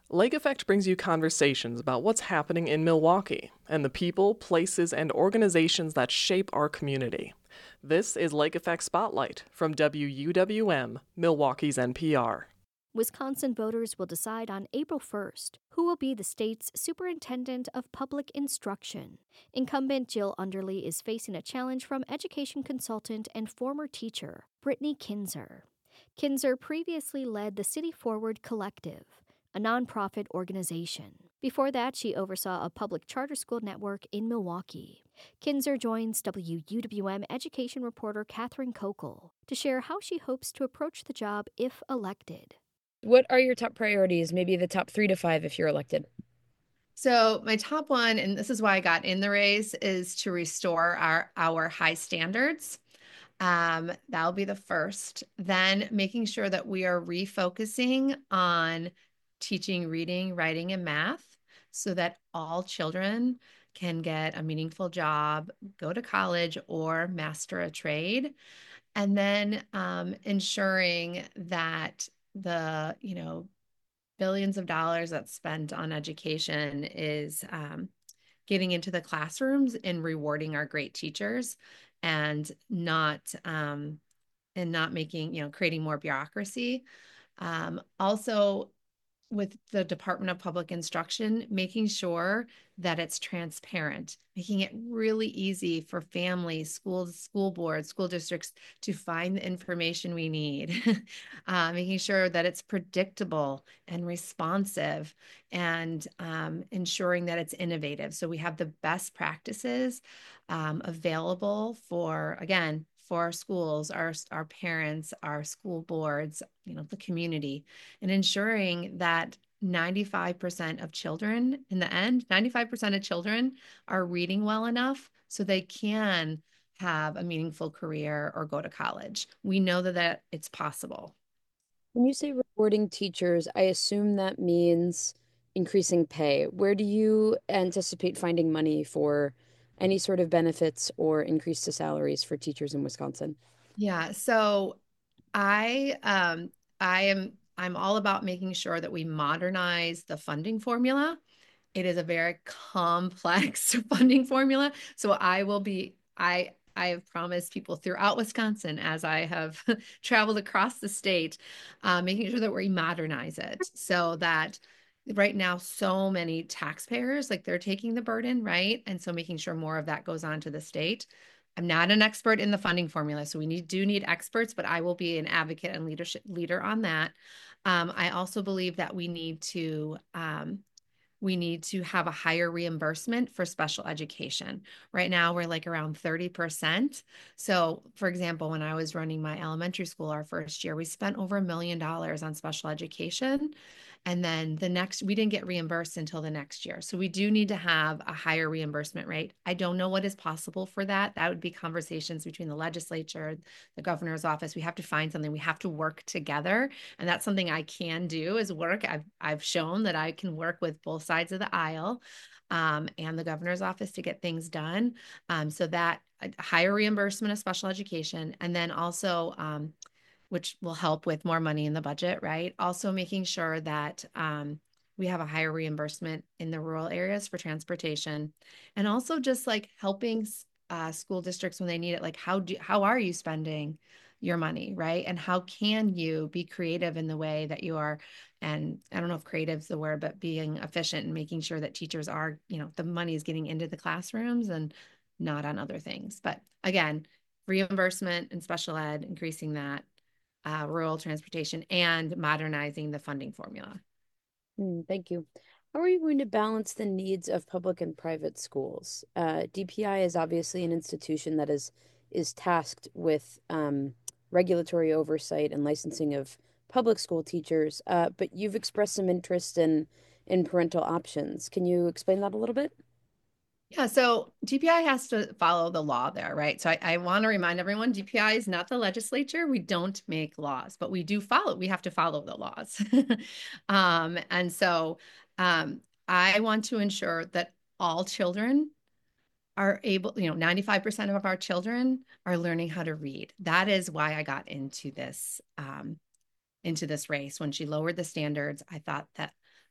Lake Effect brings you conversations about what's happening in Milwaukee and the people, places, and organizations that shape our community. This is Lake Effect Spotlight from WUWM, Milwaukee's NPR. Wisconsin voters will decide on April 1st who will be the state's superintendent of public instruction. Incumbent Jill Underly is facing a challenge from education consultant and former teacher Brittany Kinzer. Kinzer previously led the City Forward Collective, a nonprofit organization. Before that, she oversaw a public charter school network in Milwaukee. Kinzer joins WUWM education reporter Catherine Kokel to share how she hopes to approach the job if elected. What are your top priorities? Maybe the top 3 to 5 if you're elected. So my top one, and this is why I got in the race, is to restore our high standards. That'll be the first. Then making sure that we are refocusing on teaching reading, writing, and math so that all children can get a meaningful job, go to college, or master a trade. And then ensuring that the, billions of dollars that's spent on education is getting into the classrooms and rewarding our great teachers and not making, creating more bureaucracy. Also, with the Department of Public Instruction, making sure that it's transparent, making it really easy for families, schools, school boards, school districts to find the information we need, making sure that it's predictable and responsive, and ensuring that it's innovative. So we have the best practices available for, again, for our schools, our parents, our school boards, the community, and ensuring that 95% of children, in the end, 95% of children are reading well enough so they can have a meaningful career or go to college. We know that it's possible. When you say rewarding teachers, I assume that means increasing pay. Where do you anticipate finding money for any sort of benefits or increase to salaries for teachers in Wisconsin? Yeah, so I'm all about making sure that we modernize the funding formula. It is a very complex funding formula. So I have promised people throughout Wisconsin, as I have traveled across the state, making sure that we modernize it so that right now so many taxpayers, like, they're taking the burden, right? And so making sure more of that goes on to the state. I'm not an expert in the funding formula, so we do need experts, but I will be an advocate and leader on that. I also believe that we need to have a higher reimbursement for special education. Right now, we're like around 30%. So, for example, when I was running my elementary school our first year, we spent over $1 million on special education. And then we didn't get reimbursed until the next year. So we do need to have a higher reimbursement rate. I don't know what is possible for that. That would be conversations between the legislature, the governor's office. We have to find something. We have to work together. And that's something I can do, is work. I've shown that I can work with both sides of the aisle and the governor's office to get things done. So that higher reimbursement of special education, and then also which will help with more money in the budget, right? Also making sure that we have a higher reimbursement in the rural areas for transportation, and also just like helping school districts when they need it. Like, how are you spending your money, right? And how can you be creative in the way that you are? And I don't know if creative is the word, but being efficient and making sure that teachers are, the money is getting into the classrooms and not on other things. But again, reimbursement and special ed, increasing that, rural transportation, and modernizing the funding formula. Thank you. How are you going to balance the needs of public and private schools? DPI is obviously an institution that is tasked with regulatory oversight and licensing of public school teachers, but you've expressed some interest in parental options. Can you explain that a little bit? Yeah, so DPI has to follow the law there, right? So I want to remind everyone, DPI is not the legislature. We don't make laws, but we have to follow the laws. And so I want to ensure that all children are able, 95% of our children are learning how to read. That is why I got into this race. When she lowered the standards, I thought that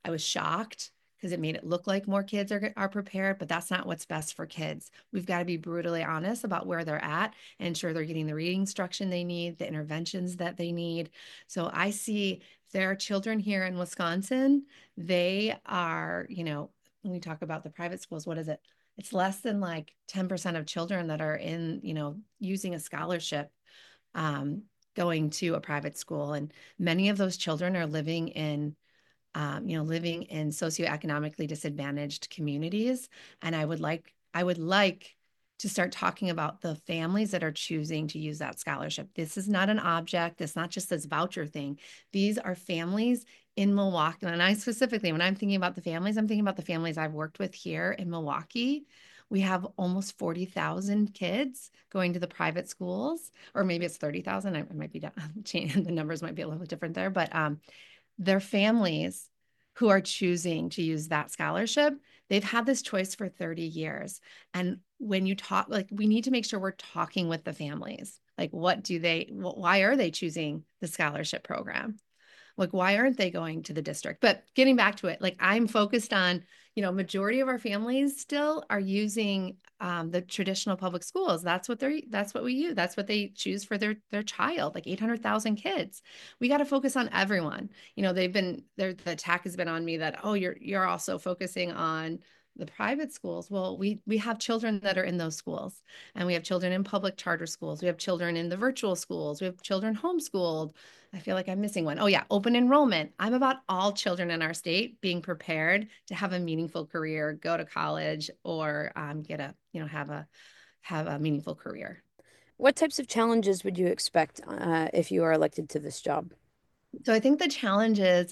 I was shocked because it made it look like more kids are prepared, but that's not what's best for kids. We've got to be brutally honest about where they're at and ensure they're getting the reading instruction they need, the interventions that they need. So I see there are children here in Wisconsin, they are, when we talk about the private schools, what is it? It's less than like 10% of children that are in, using a scholarship, going to a private school. And many of those children are living in socioeconomically disadvantaged communities. And I would like to start talking about the families that are choosing to use that scholarship. This is not an object. It's not just this voucher thing. These are families in Milwaukee. And I specifically, when I'm thinking about the families, I'm thinking about the families I've worked with here in Milwaukee. We have almost 40,000 kids going to the private schools, or maybe it's 30,000. I might be down, the numbers might be a little different there, but their families who are choosing to use that scholarship, they've had this choice for 30 years. And when you talk, like, we need to make sure we're talking with the families. Like, why are they choosing the scholarship program? Like, why aren't they going to the district? But getting back to it, like, I'm focused on, majority of our families still are using the traditional public schools. That's what we use. That's what they choose for their child, like 800,000 kids. We got to focus on everyone. The attack has been on me that, oh, you're also focusing on the private schools. Well, we have children that are in those schools, and we have children in public charter schools. We have children in the virtual schools. We have children homeschooled. I feel like I'm missing one. Oh yeah, open enrollment. I'm about all children in our state being prepared to have a meaningful career, go to college, or have a meaningful career. What types of challenges would you expect if you are elected to this job? So I think the challenge is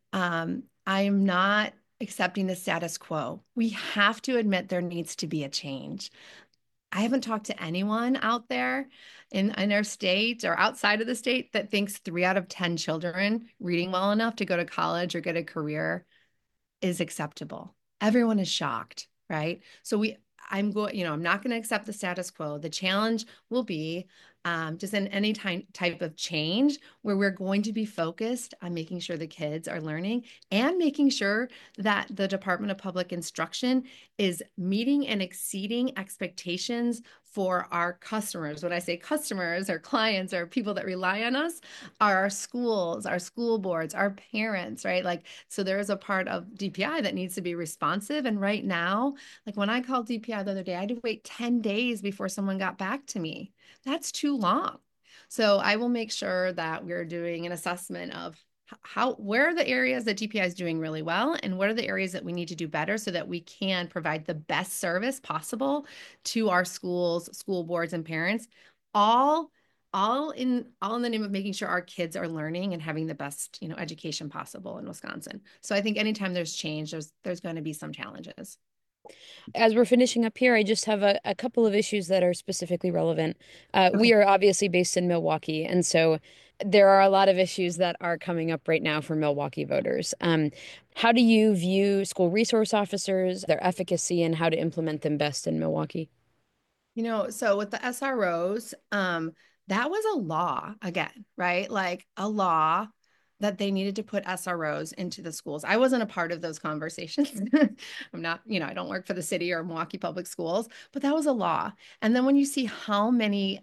I'm not accepting the status quo. We have to admit there needs to be a change. I haven't talked to anyone out there in our state or outside of the state that thinks 3 out of 10 children reading well enough to go to college or get a career is acceptable. Everyone is shocked, right? So I'm not going to accept the status quo. The challenge will be just in any type of change where we're going to be focused on making sure the kids are learning and making sure that the Department of Public Instruction is meeting and exceeding expectations for our customers. When I say customers or clients or people that rely on us, are our schools, our school boards, our parents, right? Like, so there is a part of DPI that needs to be responsive. And right now, like when I called DPI the other day, I had to wait 10 days before someone got back to me. That's too long. So I will make sure that we're doing an assessment of where are the areas that DPI is doing really well, and what are the areas that we need to do better so that we can provide the best service possible to our schools, school boards, and parents, all in the name of making sure our kids are learning and having the best, education possible in Wisconsin. So I think anytime there's change, there's going to be some challenges. As we're finishing up here, I just have a couple of issues that are specifically relevant. We are obviously based in Milwaukee, and so there are a lot of issues that are coming up right now for Milwaukee voters. How do you view school resource officers, their efficacy, and how to implement them best in Milwaukee? So with the SROs, that was a law again, right? Like a law that they needed to put SROs into the schools. I wasn't a part of those conversations. I'm not, I don't work for the city or Milwaukee Public Schools, but that was a law. And then when you see how many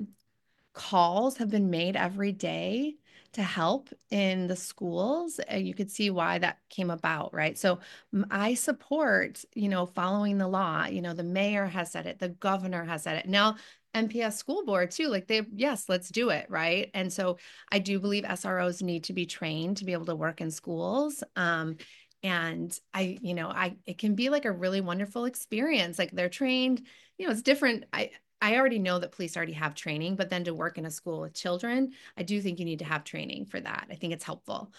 calls have been made every day to help in the schools, you could see why that came about, right? So I support, following the law. The mayor has said it, the governor has said it. Now, MPS school board too, like yes, let's do it, right? And so I do believe SROs need to be trained to be able to work in schools. And it can be like a really wonderful experience. Like they're trained, it's different. I already know that police already have training, but then to work in a school with children, I do think you need to have training for that. I think it's helpful.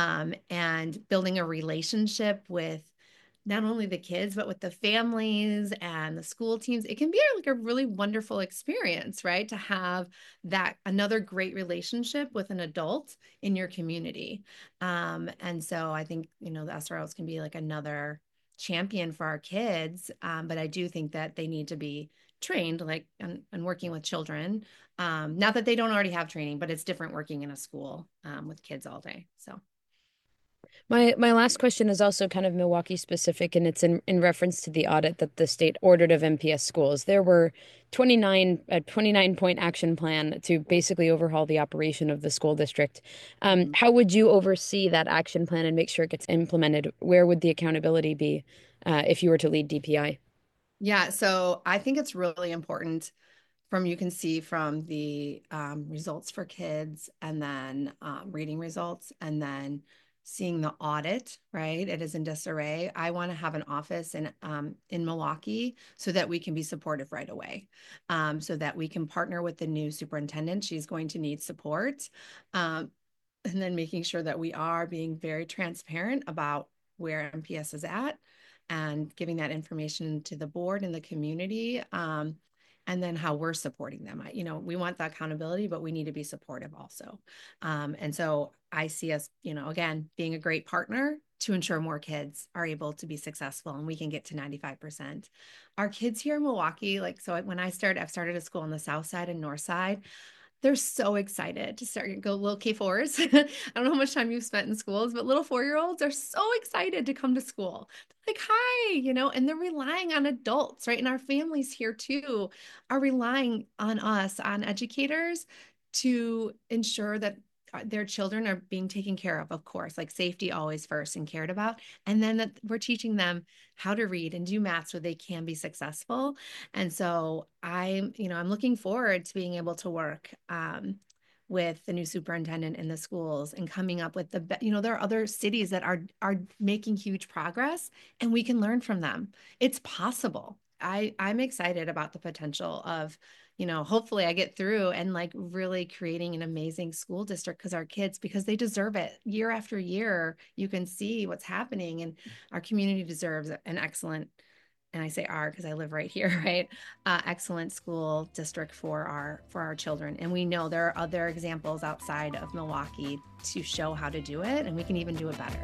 And building a relationship with not only the kids, but with the families and the school teams, it can be like a really wonderful experience, right? To have that another great relationship with an adult in your community. And so I think, the SROs can be like another champion for our kids. But I do think that they need to be trained like and working with children. Not that they don't already have training, but it's different working in a school with kids all day. So My last question is also kind of Milwaukee specific, and it's in reference to the audit that the state ordered of MPS schools. There were 29 point action plan to basically overhaul the operation of the school district. How would you oversee that action plan and make sure it gets implemented? Where would the accountability be if you were to lead DPI? Yeah, so I think it's really important you can see from the results for kids and then reading results and then seeing the audit, right? It is in disarray. I want to have an office in Milwaukee so that we can be supportive right away, so that we can partner with the new superintendent. She's going to need support. And then making sure that we are being very transparent about where MPS is at and giving that information to the board and the community. And then how we're supporting them. We want the accountability, but we need to be supportive also. And so I see us, again, being a great partner to ensure more kids are able to be successful and we can get to 95%. Our kids here in Milwaukee, when I've started a school on the south side and north side. They're so excited to go little K4s. I don't know how much time you've spent in schools, but little 4-year-olds are so excited to come to school. They're like, hi, and they're relying on adults, right? And our families here too are relying on us, on educators, to ensure that their children are being taken care of course, like safety always first and cared about. And then that we're teaching them how to read and do math so they can be successful. And so I'm looking forward to being able to work with the new superintendent in the schools and coming up with there are other cities that are making huge progress and we can learn from them. It's possible. I'm excited about the potential of, hopefully I get through and really creating an amazing school district because they deserve it. Year after year, you can see what's happening and our community deserves an excellent, and I say our because I live right here, right? Excellent school district for our children. And we know there are other examples outside of Milwaukee to show how to do it, and we can even do it better.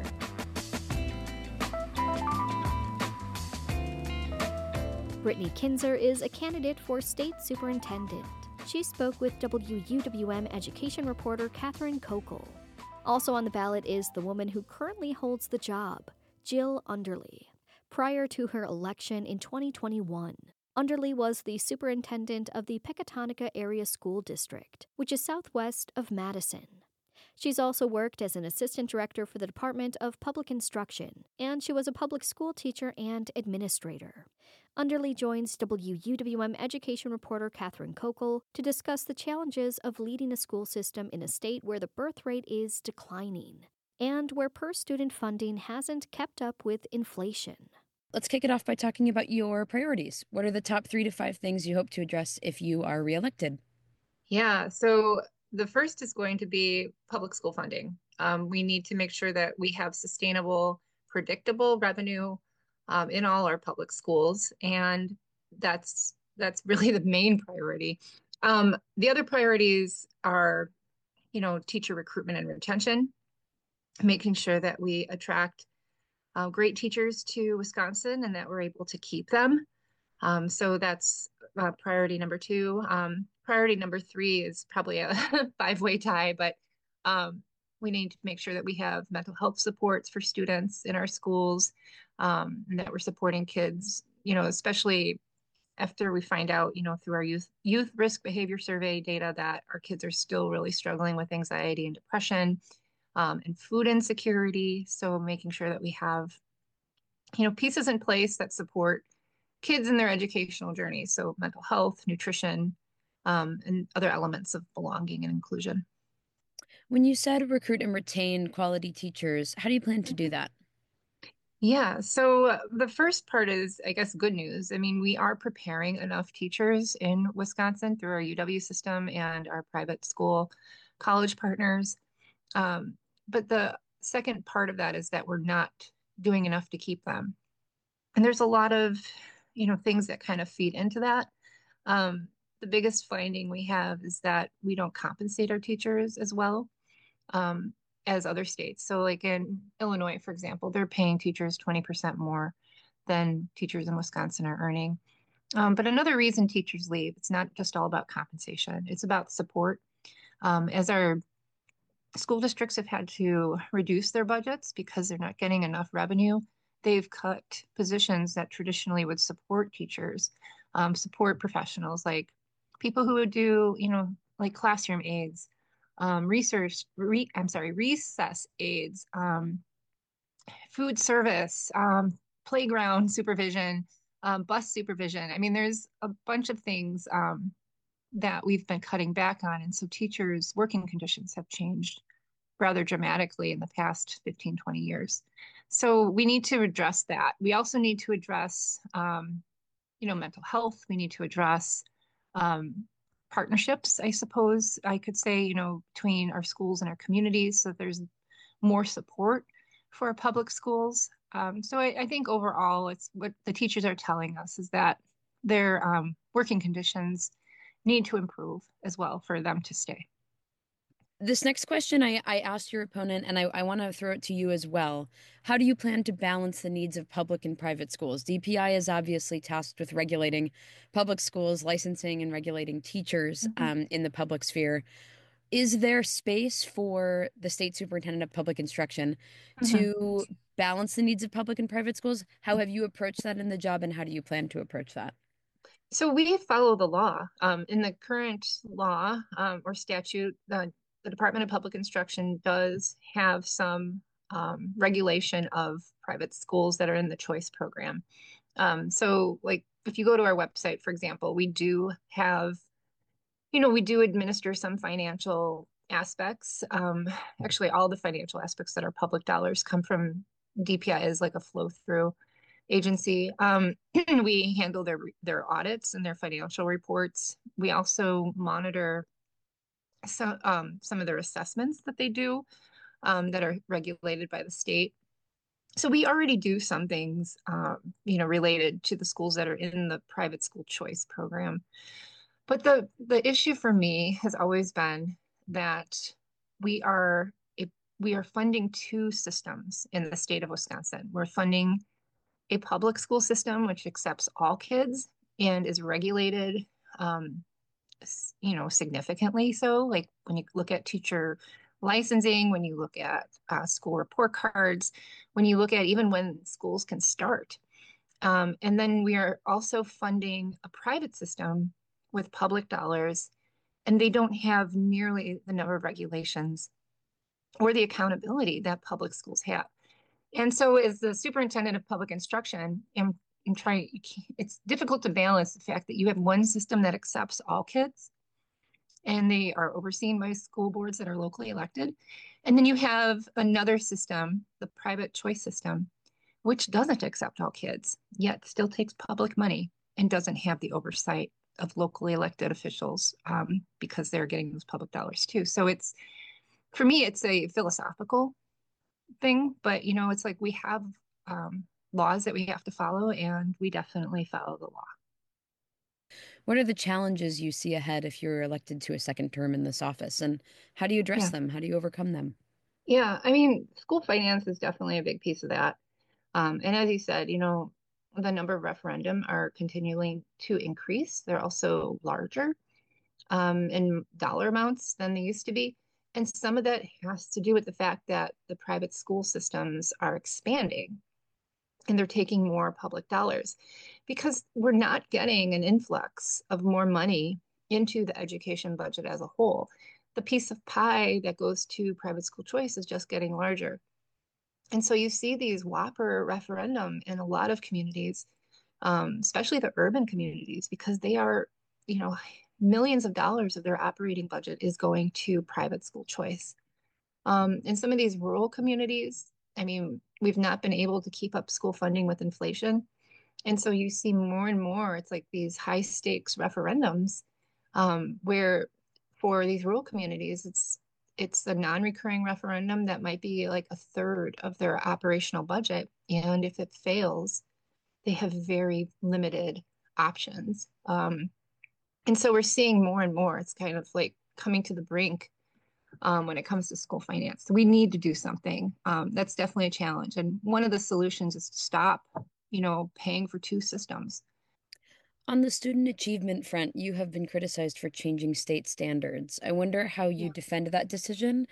Brittany Kinzer is a candidate for state superintendent. She spoke with WUWM education reporter Catherine Kokel. Also on the ballot is the woman who currently holds the job, Jill Underly. Prior to her election in 2021, Underly was the superintendent of the Pecatonica Area School District, which is southwest of Madison. She's also worked as an assistant director for the Department of Public Instruction, and she was a public school teacher and administrator. Underly joins WUWM education reporter Catherine Kokel to discuss the challenges of leading a school system in a state where the birth rate is declining and where per-student funding hasn't kept up with inflation. Let's kick it off by talking about your priorities. What are the top 3 to 5 things you hope to address if you are reelected? Yeah, so the first is going to be public school funding. We need to make sure that we have sustainable, predictable revenue in all our public schools, and that's really the main priority. The other priorities are, teacher recruitment and retention, making sure that we attract great teachers to Wisconsin and that we're able to keep them. So that's priority number 2. Priority number 3 is probably a 5-way tie, but we need to make sure that we have mental health supports for students in our schools, and that we're supporting kids, especially after we find out, through our youth risk behavior survey data that our kids are still really struggling with anxiety and depression, and food insecurity. So making sure that we have, pieces in place that support kids in their educational journey. So mental health, nutrition, and other elements of belonging and inclusion. When you said recruit and retain quality teachers, how do you plan to do that? Yeah, so the first part is, I guess, good news. I mean, we are preparing enough teachers in Wisconsin through our UW system and our private school college partners. But the second part of that is that we're not doing enough to keep them. And there's a lot of, things that kind of feed into that. The biggest finding we have is that we don't compensate our teachers as well as other states. So like in Illinois, for example, they're paying teachers 20% more than teachers in Wisconsin are earning. But another reason teachers leave, it's not just all about compensation. It's about support. As our School districts have had to reduce their budgets because they're not getting enough revenue. They've cut positions that traditionally would support teachers, support professionals like people who would do, like classroom aides, recess aides, food service, playground supervision, bus supervision. I mean, there's a bunch of things that we've been cutting back on. And so teachers' working conditions have changed rather dramatically in the past 15, 20 years. So we need to address that. We also need to address, mental health. We need to address um, partnerships, I suppose I could say, between our schools and our communities so that there's more support for our public schools. So I think overall, it's what the teachers are telling us is that their working conditions need to improve as well for them to stay. This next question I asked your opponent, and I want to throw it to you as well. How do you plan to balance the needs of public and private schools? DPI is obviously tasked with regulating public schools, licensing and regulating teachers in the public sphere. Is there space for the state superintendent of public instruction Mhm. to balance the needs of public and private schools? How have you approached that in the job, and how do you plan to approach that? So we follow the law. In the current law or statute, the Department of Public Instruction does have some regulation of private schools that are in the choice program. So, like, if you go to our website, for example, we do have, we do administer some financial aspects. Actually, all the financial aspects that are public dollars come from DPI as like a flow through agency. We handle their audits and their financial reports. We also monitor some of their assessments that they do that are regulated by the state. So we already do some things, related to the schools that are in the private school choice program. But the issue for me has always been that we are we are funding two systems in the state of Wisconsin. We're funding a public school system which accepts all kids and is regulated, significantly so. Like when you look at teacher licensing, when you look at school report cards, when you look at even when schools can start. And then we are also funding a private system with public dollars, and they don't have nearly the number of regulations or the accountability that public schools have. And so, as the superintendent of public instruction, I'm trying, it's difficult to balance the fact that you have one system that accepts all kids and they are overseen by school boards that are locally elected. And then you have another system, the private choice system, which doesn't accept all kids, yet still takes public money and doesn't have the oversight of locally elected officials because they're getting those public dollars too. So for me, it's a philosophical thing, but it's like we have laws that we have to follow, and we definitely follow the law. What are the challenges you see ahead if you're elected to a second term in this office, and how do you address Yeah. them? How do you overcome them? Yeah. I mean, school finance is definitely a big piece of that. And as you said, the number of referendum are continuing to increase. They're also larger in dollar amounts than they used to be. And some of that has to do with the fact that the private school systems are expanding and they're taking more public dollars because we're not getting an influx of more money into the education budget as a whole. The piece of pie that goes to private school choice is just getting larger. And so you see these whopper referendum in a lot of communities, especially the urban communities, because they are, you know, millions of dollars of their operating budget is going to private school choice. In some of these rural communities, I mean, we've not been able to keep up school funding with inflation. And so you see more and more, it's like these high stakes referendums where for these rural communities, it's a non-recurring referendum that might be like a third of their operational budget. And if it fails, they have very limited options. And so we're seeing more and more. It's kind of like coming to the brink when it comes to school finance. So we need to do something. That's definitely a challenge. And one of the solutions is to stop, paying for two systems. On the student achievement front, you have been criticized for changing state standards. I wonder how you Yeah. defend that decision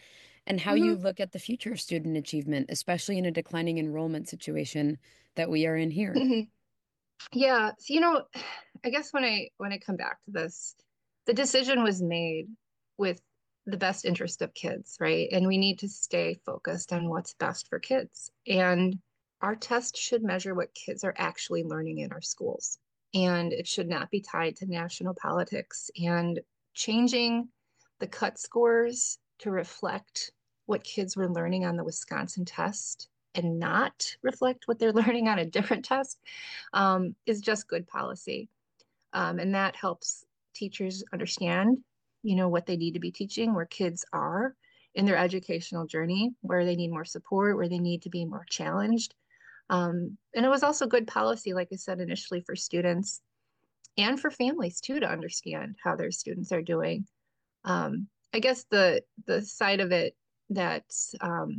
and how you look at the future of student achievement, especially in a declining enrollment situation that we are in here. Yeah, so, I guess when I come back to this, the decision was made with the best interest of kids, right? And we need to stay focused on what's best for kids. And our test should measure what kids are actually learning in our schools. And it should not be tied to national politics. And changing the cut scores to reflect what kids were learning on the Wisconsin test and not reflect what they're learning on a different test is just good policy. And that helps teachers understand, what they need to be teaching, where kids are in their educational journey, where they need more support, where they need to be more challenged. And it was also good policy, like I said initially, for students and for families too, to understand how their students are doing. I guess the side of it that's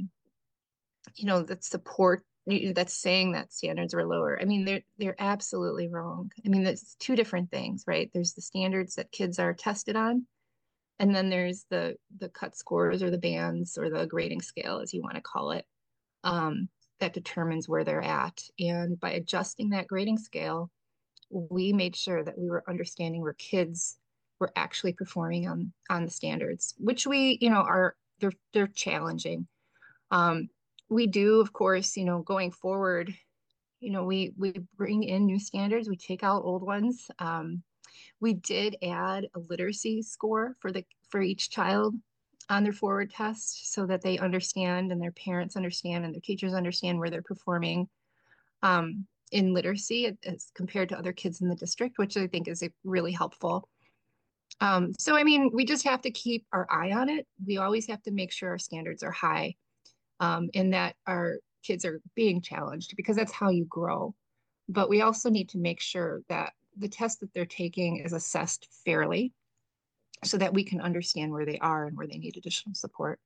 that support that's saying that standards were lower. I mean, they're absolutely wrong. I mean, that's two different things, right? There's the standards that kids are tested on, and then there's the cut scores or the bands or the grading scale, as you want to call it, that determines where they're at. And by adjusting that grading scale, we made sure that we were understanding where kids were actually performing on the standards, which they're challenging. We do, of course, going forward, we bring in new standards, we take out old ones. We did add a literacy score for each child on their forward test so that they understand and their parents understand and their teachers understand where they're performing in literacy as compared to other kids in the district, which I think is really helpful. So, I mean, we just have to keep our eye on it. We always have to make sure our standards are high and that our kids are being challenged, because that's how you grow. But we also need to make sure that the test that they're taking is assessed fairly so that we can understand where they are and where they need additional support.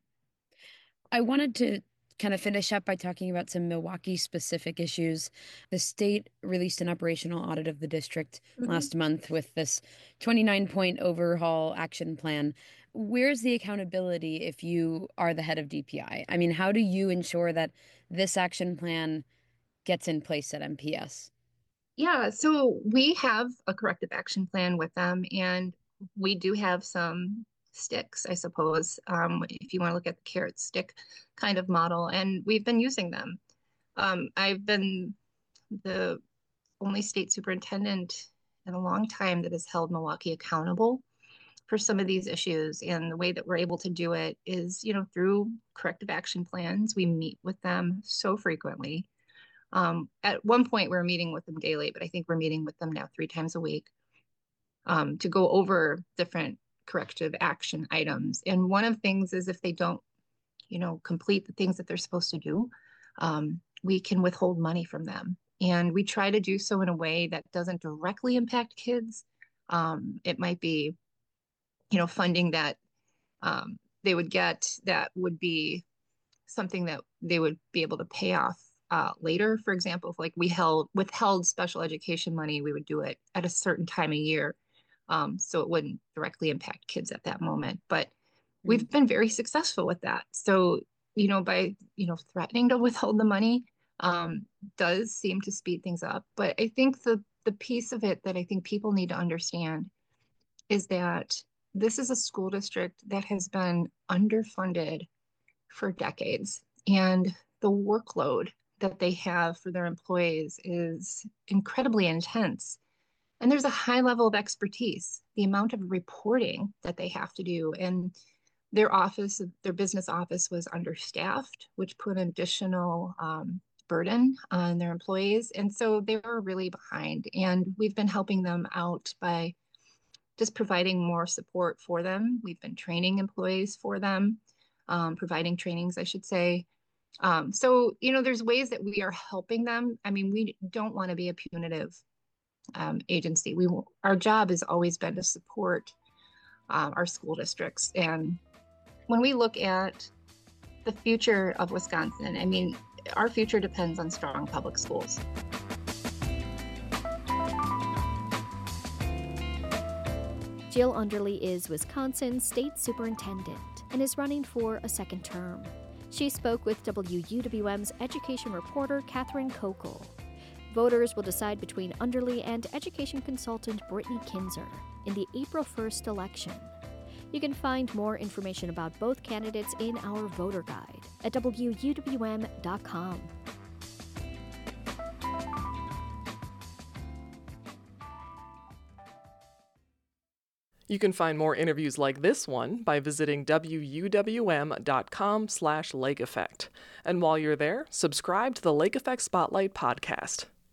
I wanted to kind of finish up by talking about some Milwaukee specific issues. The state released an operational audit of the district last month with this 29-point overhaul action plan. Where's the accountability if you are the head of DPI? I mean, how do you ensure that this action plan gets in place at MPS? Yeah, so we have a corrective action plan with them, and we do have some sticks, I suppose, if you want to look at the carrot stick kind of model, and we've been using them. I've been the only state superintendent in a long time that has held Milwaukee accountable for some of these issues. And the way that we're able to do it is, through corrective action plans. We meet with them so frequently. At one point, we were meeting with them daily, but I think we're meeting with them now 3 times a week to go over different corrective action items. And one of the things is if they don't, complete the things that they're supposed to do, we can withhold money from them. And we try to do so in a way that doesn't directly impact kids. It might be, funding that they would get that would be something that they would be able to pay off later. For example, if we withheld special education money, we would do it at a certain time of year. So it wouldn't directly impact kids at that moment. But we've been very successful with that. So, by, threatening to withhold the money does seem to speed things up. But I think the piece of it that I think people need to understand is that this is a school district that has been underfunded for decades. And the workload that they have for their employees is incredibly intense. And there's a high level of expertise, the amount of reporting that they have to do. And their business office was understaffed, which put an additional burden on their employees. And so they were really behind. And we've been helping them out by just providing more support for them. We've been training employees for them, providing trainings, I should say. So, there's ways that we are helping them. I mean, we don't want to be a punitive agency. Our job has always been to support our school districts. And when we look at the future of Wisconsin, I mean, our future depends on strong public schools. Jill Underly is Wisconsin's state superintendent. and is running for a second term. She spoke with WUWM's education reporter Catherine Kokel. Voters will decide between Underly and education consultant Brittany Kinzer in the April 1st election. You can find more information about both candidates in our voter guide at WUWM.com. You can find more interviews like this one by visiting WUWM.com/Lake Effect. And while you're there, subscribe to the Lake Effect Spotlight podcast.